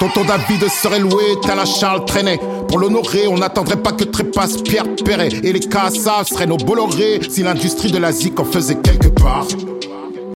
Tonton David serait loué, tel à Charles Trenet. Pour l'honorer, on n'attendrait pas que trépasse Pierre Perret. Et les Casas seraient nos Bolloré si l'industrie de la zik en faisait quelque part.